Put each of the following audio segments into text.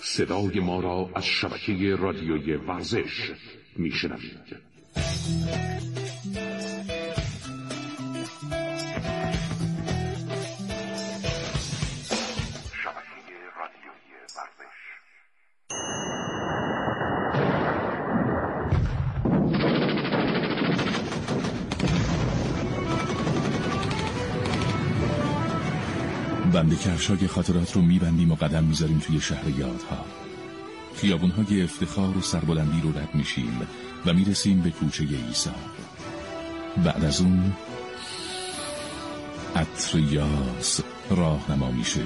صدای ما را از شبکه رادیوی ورزش میشنوید. بند کفشای خاطرات رو میبندیم و قدم میذاریم توی شهر یادها. خیابونهای افتخار و سربلندی رو رد میشیم و میرسیم به کوچه عیسی. بعد از اون عطر یاس راهنما میشه.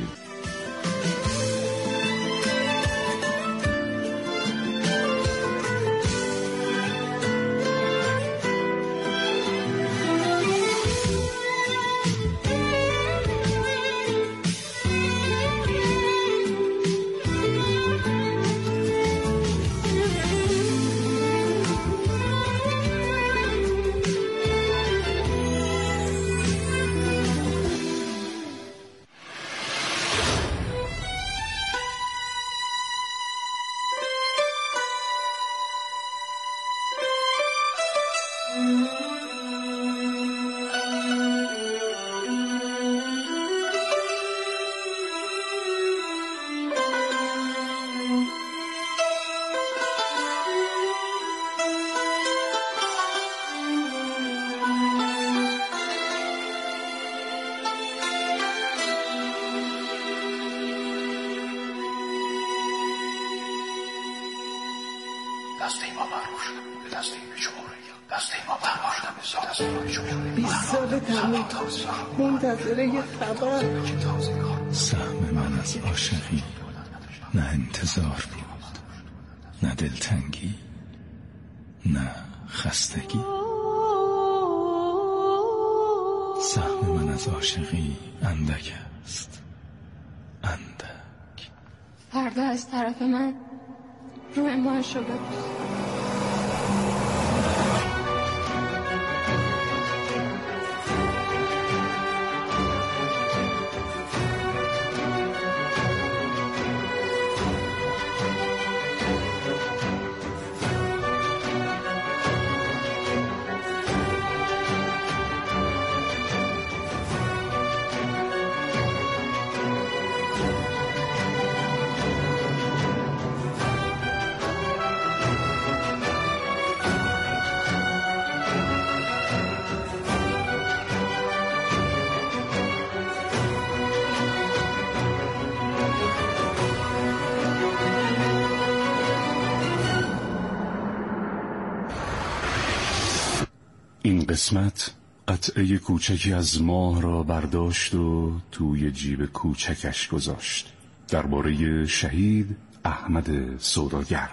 منتظره یه خبر. سهم من از عاشقی نه انتظار بود، نه دلتنگی، نه خستگی. سهم من از عاشقی اندک است، اندک. فردا از طرف من روی ماشو ببوس. این قسمت قطعه کوچکی از ماه را برداشت و توی جیب کوچکش گذاشت. درباره شهید احمد سوداگر.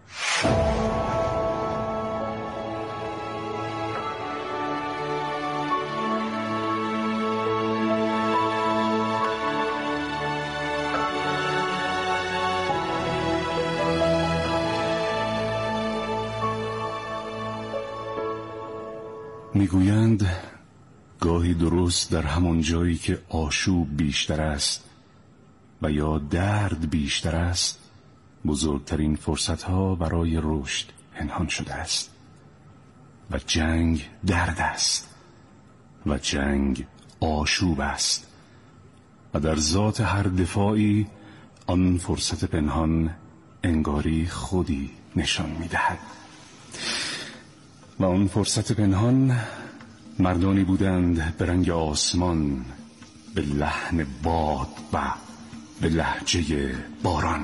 میگویند گاهی درست در همان جایی که آشوب بیشتر است و یا درد بیشتر است، بزرگترین فرصتها برای رشد پنهان شده است و جنگ درد است و جنگ آشوب است و در ذات هر دفاعی آن فرصت پنهان انگاری خودی نشان می‌دهد. و آن فرصت پنهان مردانی بودند به رنگ آسمان، به لحن باد و به لهجه باران.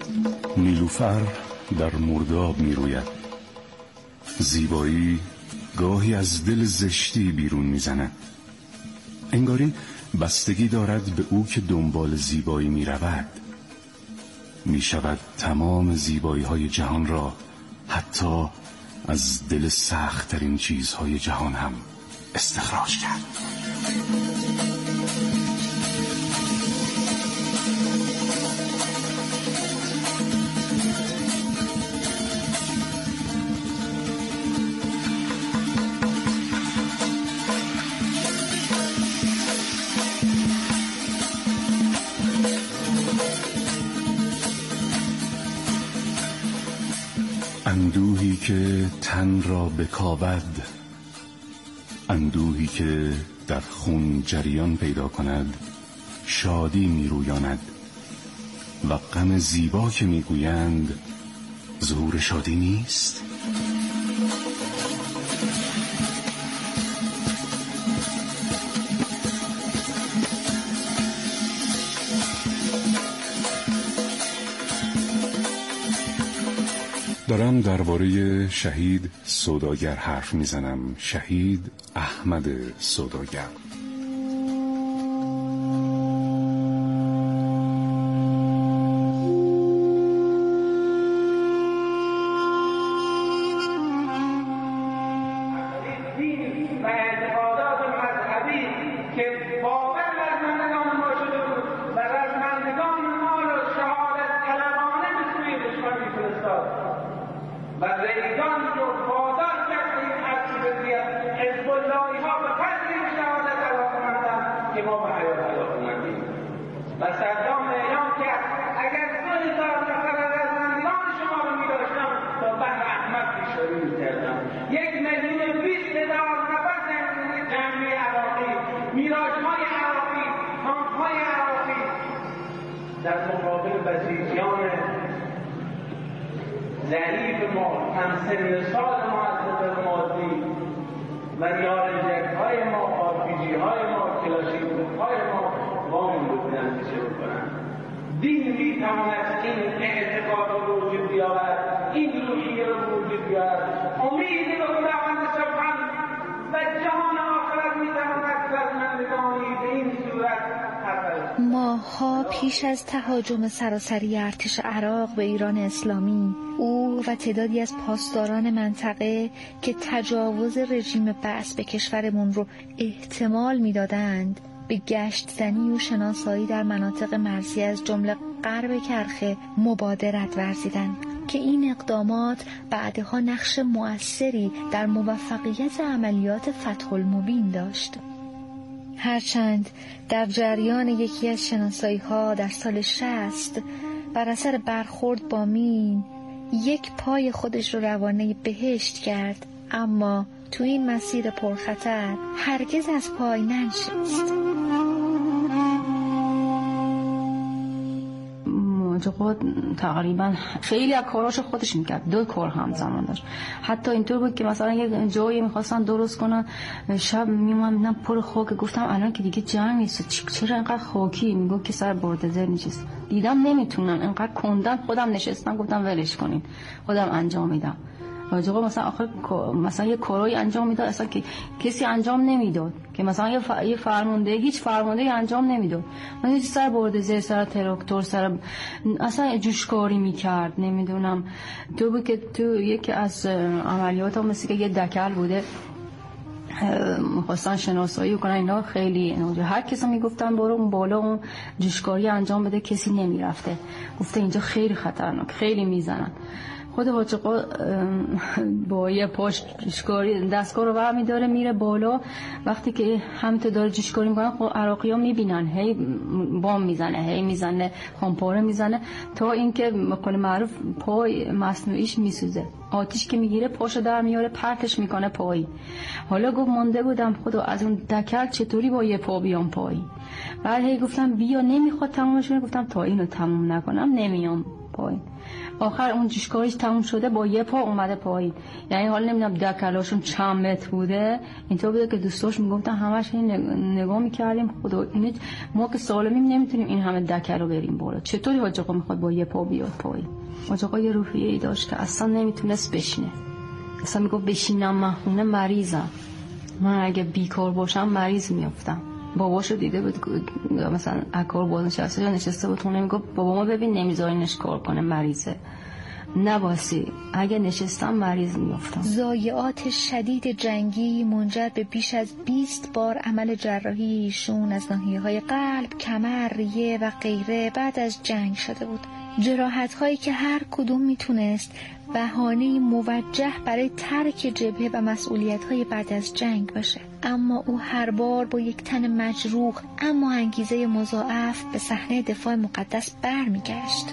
نیلوفر در مرداب می روید. زیبایی گاهی از دل زشتی بیرون میزند. انگاری بستگی دارد به او که دنبال زیبایی می رود. می شود تمام زیبایی های جهان را حتی از دل سخت ترین چیزهای جهان هم استخراج کرد. اندوهی که تن را بکاود، اندوهی که در خون جریان پیدا کند، شادی می رویاند و غم زیبا که می گویند ظهور شادی نیست. دارم درباره شهید سوداگر حرف میزنم. شهید احمد سوداگر. و ریگان رو وادار کرد این حرفی بگوید حزب اللهی ها به قدری به شهادت علاقه‌مندند که ما به حیات علاقه‌مندیم. و صدام اعلام کرد اگر 2000 نفر از رزمندگان شما رو می‌داشتم تا بحر احمد پیشروی می‌کردم. 1,020,000 نفر جمعی عراقی، میراج‌های عراقی، تانک‌های عراقی در مقابل بسیجیان ضعیف ما، همسن سال ما از نظر مادی و یارجک‌های ما، آرپیجی‌های ما، کلاشینکوف‌های ما وامون بودن که چه بکنن. دین میتواند این اعتقاد رو وجود بیاورد، این روحیه رو وجود بیاورد. امید به خداوند سبحان و جهان آخرت میتواند رزمندگانی به این صورت. ماه‌ها پیش از تهاجم سراسری ارتش عراق به ایران اسلامی، او و تعدادی از پاسداران منطقه که تجاوز رژیم بعث به کشورمون رو احتمال می‌دادند، به گشت زنی و شناسایی در مناطق مرزی از جمله غرب کرخه مبادرت ورزیدند که این اقدامات بعدها نقش مؤثری در موفقیت عملیات فتح المبین داشت. هرچند در جریان یکی از شناسایی‌ها در سال 60 بر اثر برخورد با مین یک پای خودش رو روانه بهشت کرد، اما تو این مسیر پرخطر هرگز از پای ننشست. آقا تقریبا خیلی از کاراش خودش میکرد، 2 کار همزمان داشت. حتی اینطور بود که مثلا یک جایی میخواستن درست کنن، شب میومدن پر خاک. گفتم الان که دیگه جنگ نیست، چرا اینقدر خاکی؟ میگه که سر بردزر نشست. دیدم نمیتونن، اینقدر کندن. خودم نشستم گفتم ولش کنین، خودم انجام میدم. آقا مثلا آخر مثلا یه کارایی انجام میداد اصلا که کسی انجام نمیداد، که مثلا یه فرمانده هیچ فرماندهی انجام نمیداد. من سر بردزر، سر تراکتور، سر اصلا جوشکاری میکرد. نمیدونم تو بود که تو یکی از عملیات هم مثل که یه دکل بوده میخواستن شناسایی کنن اینا، خیلی هر کسی میگفتن برو اون بالا اون جوشکاری انجام بده، کسی نمیرفته. گفته اینجا خیلی خطرناک، خیلی میزنن. خود حاج آقا با یه پاش جوشکاری دستگاه رو برمی داره میره بالا. وقتی که همینطور داره جوشکاری میکنن، خب عراقی ها میبینن هی بام میزنه، هی میزنه، خانپاره میزنه، تا اینکه مقال معروف پای مصنوعیش میسوزه. آتیش که میگیره پاشو در میاره، پرتش میکنه پایی. حالا گفت مونده بودم خدا از اون دکل چطوری با یه پا بیام پایی. بعد هی گفتم بیا، نمیخواد تمومش کنه. گفتم تا اینو تموم نکنم نمیام پایی. آخر اون جوشکاریش تموم شده، با یه پا اومده پایین. یعنی حالا نمیدونم دکلاشون چند متر بوده. اینطور بوده که دوستاش میگفتن همش نگاه میکردیم خدا اینو ما که سالمیم نمیتونیم این همه دکل رو بریم بالا، چطوری حاج آقا میخواد با یه پا بیاد پایین؟ حاج آقا یه روحیه‌ای داشت که اصلا نمیتونست بشینه، مثلا میگفت بشینم من خونه مریضم، من اگه بیکار باشم مریض میافتم. باباشو دیده بود مثلا اکار بازنشسته یا نشسته بود خونه، میگفت بابا ما ببین نمیذارینش کار کنه مریضه، نباسی اگه نشستم مریض میافتم. ضایعات شدید جنگی منجر به بیش از 20 بار عمل جراحی ایشون از ناحیه‌های قلب، کمر، ریه و غیره بعد از جنگ شده بود. جراحت‌هایی که هر کدوم میتونست بهانه موجه برای ترک جبهه و مسئولیت‌های بعد از جنگ باشه، اما او هر بار با یک تن مجروح اما انگیزه مضاعف به صحنه دفاع مقدس برمیگشت.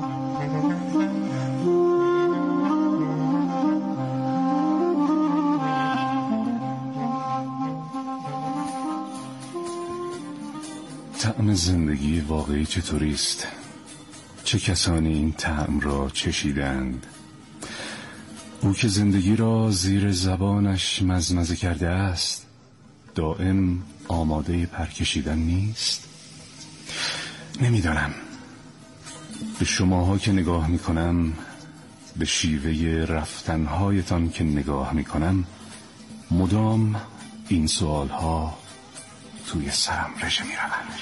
طعم زندگی واقعی چطوری است؟ چه کسانی این طعم را چشیدند؟ او که زندگی را زیر زبانش مزمزه کرده است دائم آماده پرکشیدن نیست؟ نمیدانم. به شماها که نگاه میکنم، به شیوه رفتنهایتان که نگاه میکنم، مدام این سوالها توی سرم رژه میروند.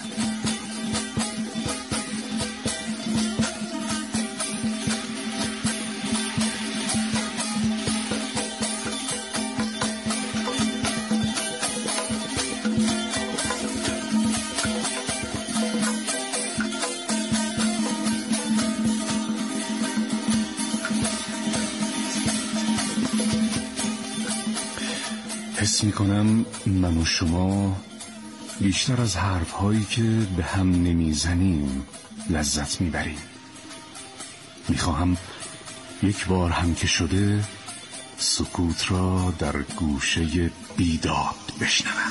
حس میکنم من و شما بیشتر از حرفهایی که به هم نمیزنیم لذت میبریم. میخواهم یک بار هم که شده سکوت را در گوشه بیداد بشنوم.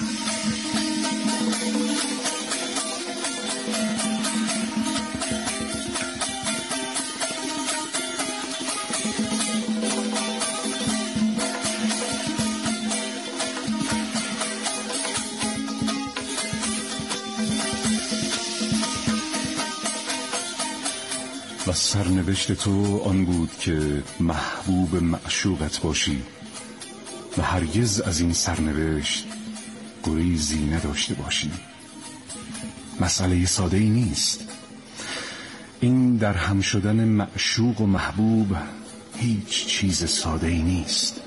و سرنوشت تو آن بود که محبوب معشوقت باشی و هرگز از این سرنوشت گریزی نداشته باشی. مسئله ساده ای نیست. این در هم شدن معشوق و محبوب هیچ چیز ساده ای نیست.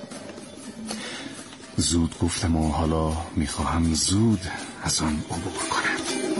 زود گفتم و حالا میخواهم زود از آن عبور کنم.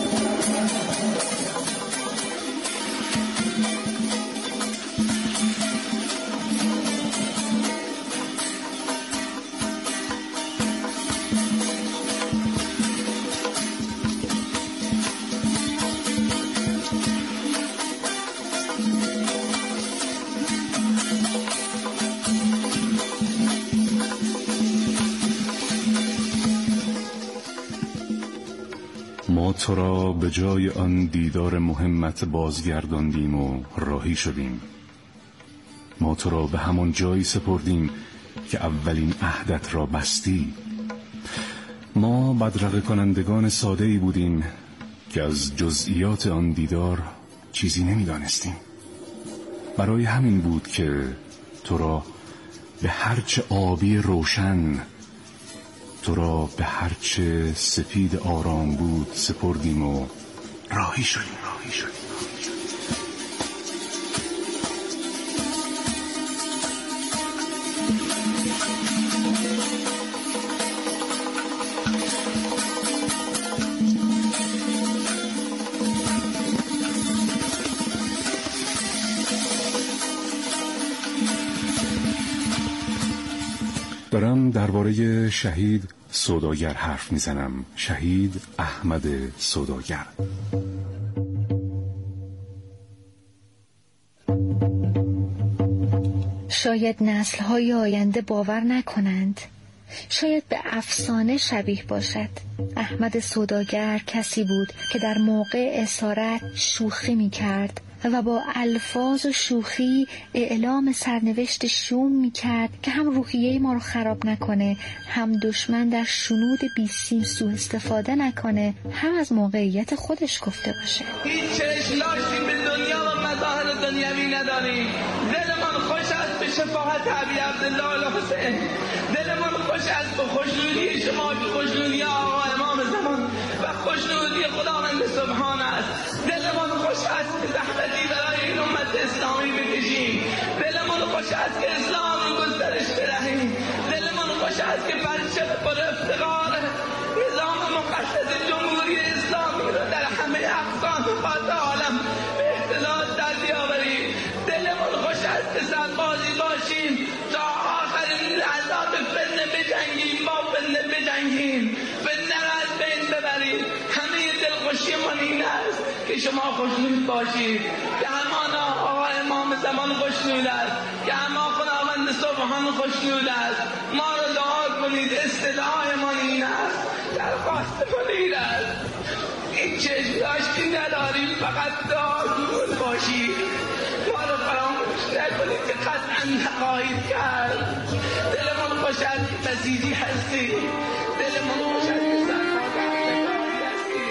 ما تو را به جای آن دیدار مهمت بازگرداندیم و راهی شدیم. ما تو را به همان جایی سپردیم که اولین عهدت را بستی. ما بدرقه کنندگان ساده‌ای بودیم که از جزئیات آن دیدار چیزی نمی‌دانستیم. برای همین بود که تو را به هرچه آبی روشن، تو را به هرچه سپید آرام بود سپردیم و راهی شدیم. دارم درباره شهید سوداگر حرف میزنم. شهید احمد سوداگر. شاید نسل‌های آینده باور نکنند، شاید به افسانه شبیه باشد. احمد سوداگر کسی بود که در موقع اسارت شوخی می‌کرد و با الفاظ و شوخی اعلام سرنوشت شوم می‌کرد که هم روحیه ما رو خراب نکنه، هم دشمن در شنود بیسیم سوء استفاده نکنه، هم از موقعیت خودش گفته باشه. هیچ چشم لاشیم به دنیا و مظاهر دنیوی نداریم. دلمان خوش است به شفاعت ابی عبدالله الحسین. دلمان خوش است به خوشنودی شما که خوشنودی آقا امام زمان و خوشنودی خداوند سبحان است. دلمان خوش است که زحمتی برای این امت اسلامی بکشیم. دلمان خوش است که اسلام گسترش بدهیم. دلمان خوش است که پرچم پر افتخار نظام مقدس جمهوری اسلامی را در همه اقسام خاص عالم به احتلال در بیاوریم. دلمان خوش است که سربازی باشیم تا آخرین لحظات فتنه بجنگیم، با فتنه بجنگیم، فتنه را از بین ببریم. همه دلخوشی من این است که شما خوشنود باشید، که همان آقا امام زمان خوشنود است، که همان خداوند سبحان خوشنود است. ما را دعا کنید. استدعای من این است، درخواست من این است. این چشم داشتی نداریم، فقط دعا کن باشید. ما را فراموش نکنید که قطعا نخواهید کرد. دلمان خوش است که بسیجی هستی. دلمان خوش است که سرمایه‌داری هستی.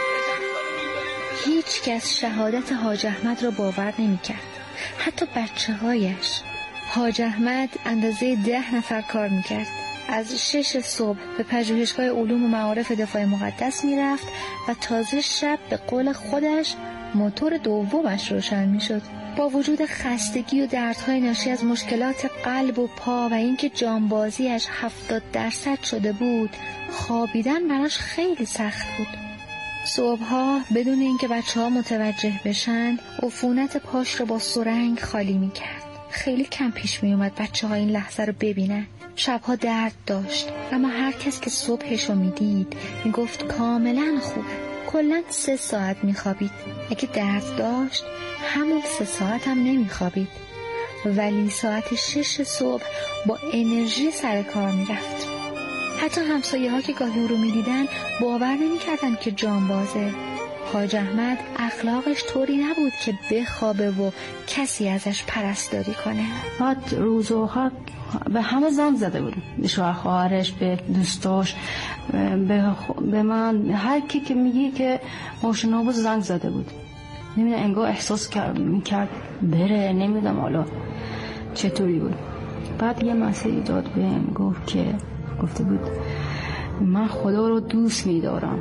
هیچ کس شهادت حاج احمد را باور نمی کرد، حتی بچه هایش. حاج احمد اندازه 10 نفر کار می کرد. از 6 صبح به پژوهشگاه علوم و معارف دفاع مقدس می رفت و تازه شب به قول خودش موتور دومش روشن می شد. با وجود خستگی و دردهای ناشی از مشکلات قلب و پا و اینکه جانبازیش 70% شده بود، خوابیدن براش خیلی سخت بود. صبحها بدون اینکه بچه‌ها متوجه بشن عفونت پاش رو با سرنگ خالی می کرد. خیلی کم پیش می اومد بچه‌ها این لحظه رو ببینن. شبها درد داشت، اما هر کس که صبحش رو می دید می گفت کاملا خوبه. کلاً 3 ساعت می خوابید. اگه درد داشت همون 3 ساعت هم نمی خوابید، ولی ساعت 6 صبح با انرژی سر کار می رفت. حتی همسایه ها که گاهی او رو می دیدن باور نمی کردن که جانبازه. حاج احمد اخلاقش طوری نبود که بخوابه و کسی ازش پرستاری کنه. بعد روز آخر به همه زنگ زده بود، به شوهر خواهرش، به دوستاش، به من، هر کی که میگی که ماشینا بود زنگ زده بود. نمیدونم انگار احساس میکرد بره، نمیدونم حالا چطوری بود. بعد یه مسیج داد بهم، گفته بود من خدا رو دوست میدارم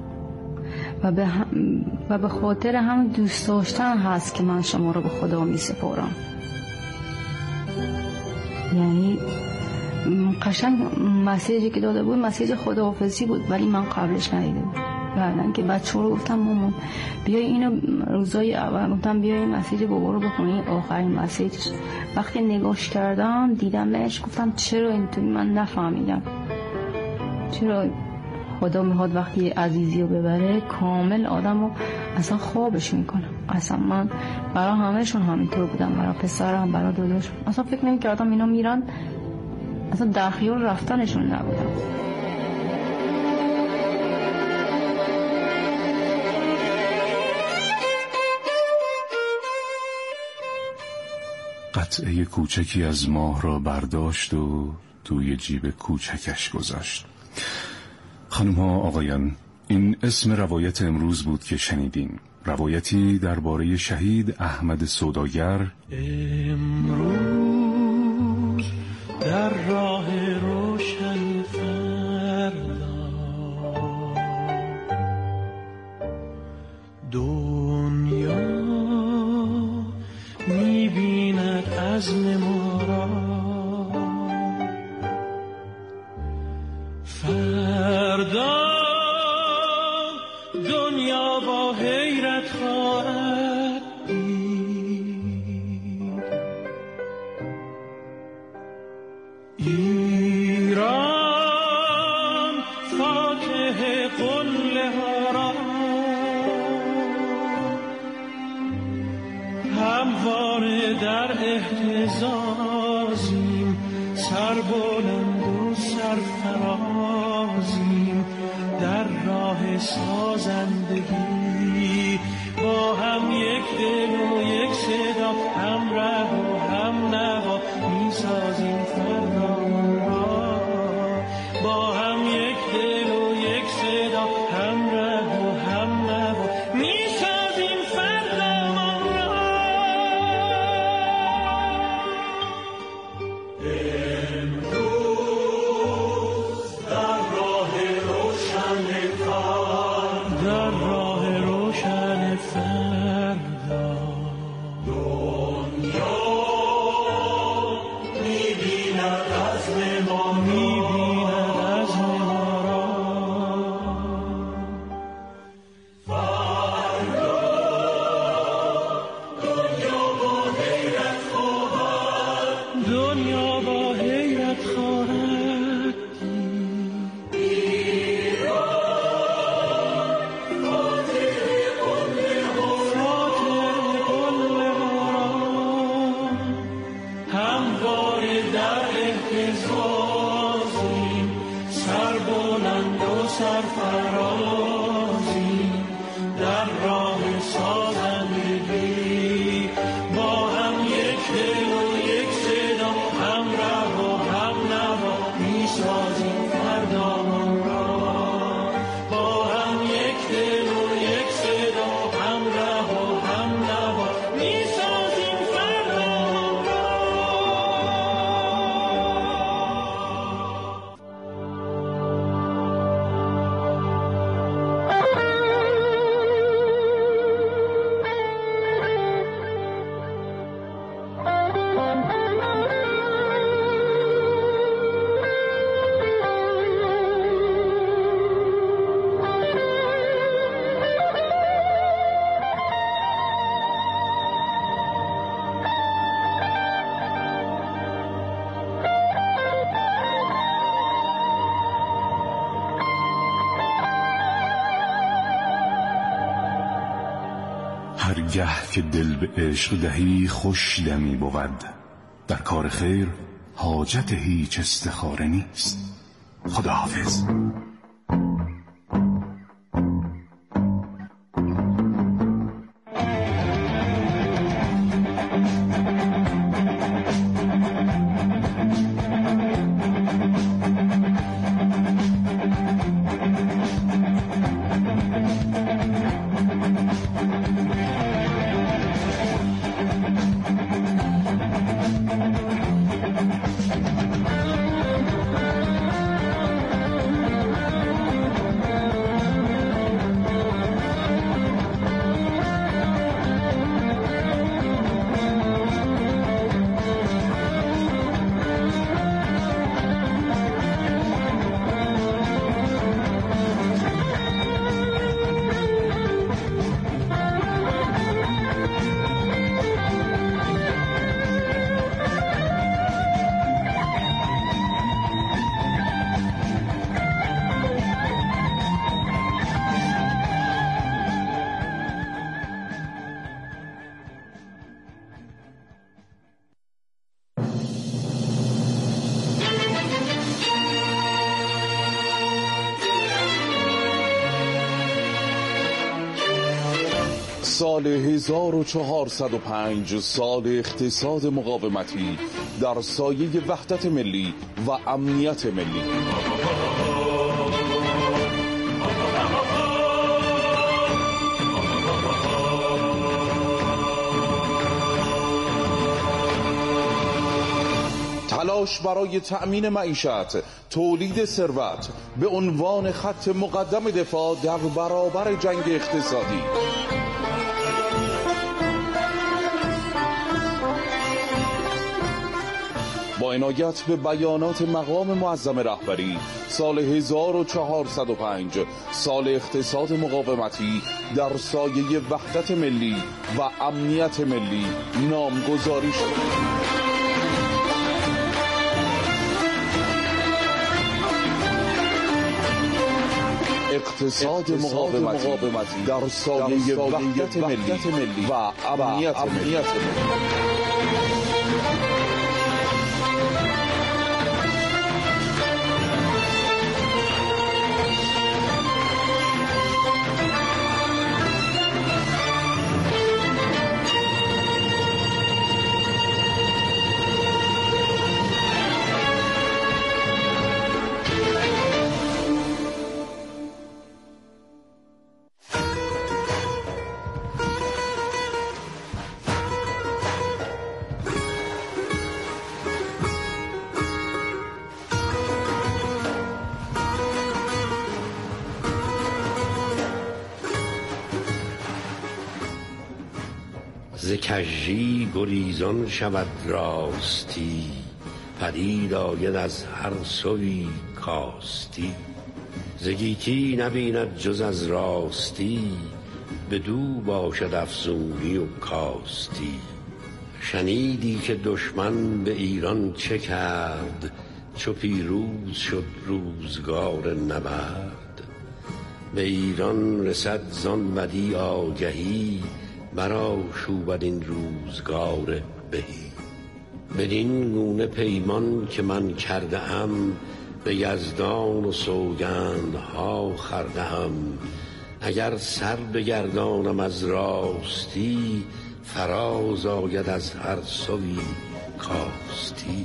و به خاطر همون دوست داشتن هست که من شما رو به خدا می سپارم. یعنی قشنگ مسیجی که داده بود مسیج خداحافظی بود، ولی من قبلش ندیده بود. بعدن که بچه‌ها رو گفتم مامان بیای اینو روزای اول، گفتم بیای این مسیج بابا رو بخونی، آخرین مسیج. وقتی نگاش کردم دیدمش، گفتم چرا اینطوری؟ من نفهمیدم چرا خدا میخواد وقتی عزیزی رو ببره کامل آدم رو اصلا خوابش میکنه. اصلا من برای همهشون همینطور بودم، برای پسرم، برای داداشم. اصلا فکر نمیکردم اینا میرن، اصلا در خیال رفتنشون نبودم. قطعه کوچکی از ماه را برداشت و توی جیب کوچکش گذاشت. خانم ها، آقایان، این اسم روایت امروز بود که شنیدین. روایتی درباره شهید احمد سوداگر. امروز در راه روشن فردا دنیا می‌بیند عزم ما را، فردا دنیا با حیرت خواهد دید. ایران فاتح قله ها را همواره در اهتزازیم، سربلند و سرفرازیم در راه سازندگی، با هم یک دل و یک صدا، هم ره و هم نوا میسازیم فردامان را. با هم یک دل و یک صدا، هم ره و هم نوا میسازیم فردامان را. سرفرازی در راه سازندگی، با هم یک دل و یک صدا، همراه و هم نوا میسازیم فردامان را. با هم یک دل و یک صدا، همراه و هم نوا میسازیم فردامان را. هرگه که دل به عشق دهی خوش دمی بود، در کار خیر حاجت هیچ استخاره نیست. خداحافظ. سال 1405 سال اقتصاد مقاومتی در سایه وحدت ملی و امنیت ملی. تلاش برای تأمین معیشت، تولید ثروت به عنوان خط مقدم دفاع در برابر جنگ اقتصادی. با عنایت به بیانات مقام معظم رهبری، سال 1405 سال اقتصاد مقاومتی در سایه وحدت ملی و امنیت ملی نامگذاری شد. اقتصاد مقاومتی در سایه وحدت ملی و امنیت ملی. ز کژی گریزان شود راستی، پدید آید از هر سوی کاستی. ز گیتی نبیند جز از راستی، بدو باشد افزونی و کاستی. شنیدی که دشمن به ایران چه کرد، چو پیروز شد روزگار نبرد. به ایران رسد زان بدی آگهی، برآشوبد این روزگار بهی. بدین گونه پیمان که من کرده ام، به یزدان و سوگندها خردهم. اگر سر بگردانم از راستی، فراز آید از هر سوی کاستی.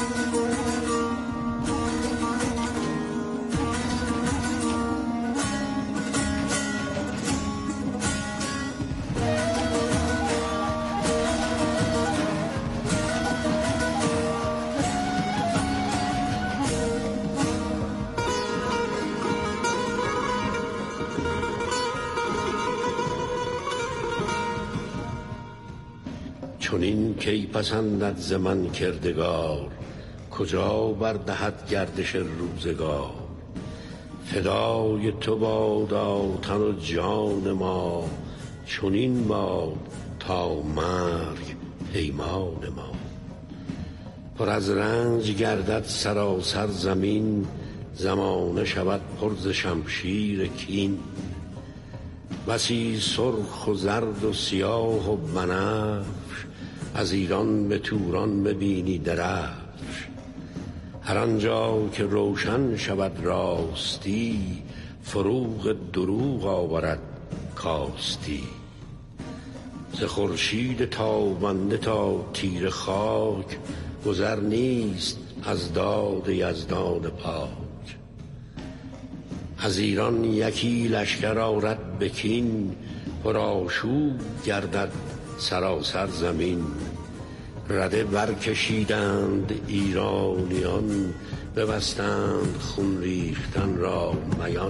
چنین کی پسندد ز من کردگار، کجا بردهد گردش روزگار. فدای تو بادا تن و جان ما، چنین باد تا مرگ پیمان ما. پر از رنج گردد سراسر زمین، زمانه شود پر ز شمشیر کین. بسی سرخ و زرد و سیاه و بنفش، از ایران به توران ببینی درفش. هر آنجا که روشن شود راستی، فروغ دروغ آورد کاستی. ز خورشید تابنده تا تیر خاک، گذر نیست از داد یزدان پاک. از ایران یکی لشکر آرد به کین، پرآشوب گردد سراسر زمین. رده برکشیدند ایرانیان، ببستند خون ریختن را میان.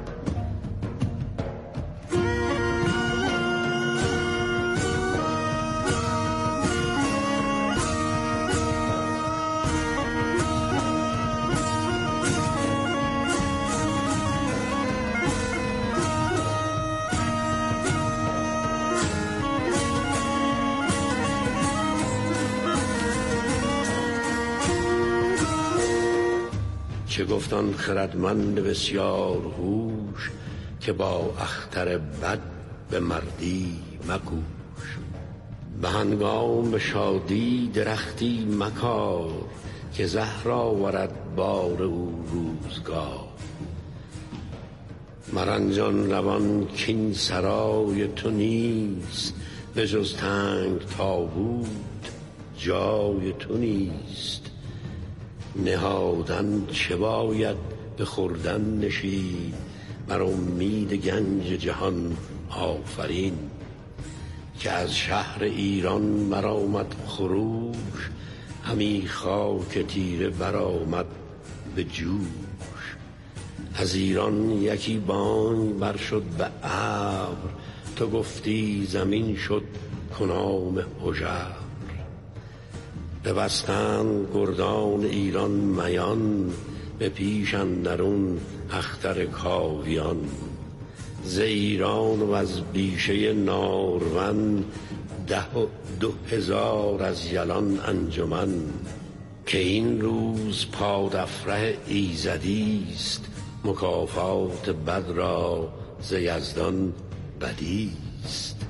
چه گفتان خردمند بسیار هوش، که با اختر بد به مردی مکوش. به هنگام شادی درختی مکار، که زهر آورد بار او روزگار. مرنجان روان کین سرای تو نیست، به جز تنگ تابوت جای تو نیست. نهادن چه باید به خوردن نشید، بر امید گنج جهان آفرین. که از شهر ایران برآمد خروش، همی خاک تیره برآمد به جوش. از ایران یکی بانگ بر شد به ابر، تو گفتی زمین شد کنام هژبر. ببستند گردان ایران میان، به پیش اندرون اختر کاویان. ز ایران و از بیشه نارون، 12,000 از یلان انجمن. که این روز پادافره ایزدیست، مکافات بد را ز یزدان بدیست.